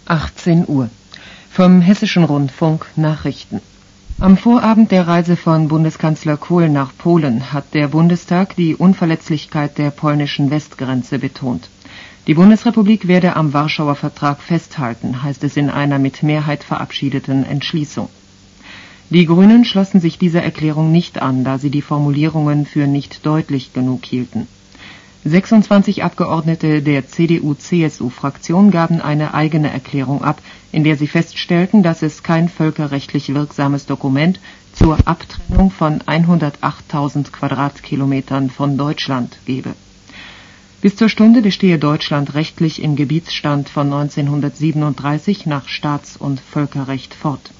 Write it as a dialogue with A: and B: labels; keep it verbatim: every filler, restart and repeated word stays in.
A: achtzehn Uhr. Vom Hessischen Rundfunk Nachrichten. Am Vorabend der Reise von Bundeskanzler Kohl nach Polen hat der Bundestag die Unverletzlichkeit der polnischen Westgrenze betont. Die Bundesrepublik werde am Warschauer Vertrag festhalten, heißt es in einer mit Mehrheit verabschiedeten Entschließung. Die Grünen schlossen sich dieser Erklärung nicht an, da sie die Formulierungen für nicht deutlich genug hielten. sechsundzwanzig Abgeordnete der C D U C S U-Fraktion gaben eine eigene Erklärung ab, in der sie feststellten, dass es kein völkerrechtlich wirksames Dokument zur Abtrennung von hundertachttausend Quadratkilometern von Deutschland gebe. Bis zur Stunde bestehe Deutschland rechtlich im Gebietsstand von neunzehnhundertsiebenunddreißig nach Staats- und Völkerrecht fort.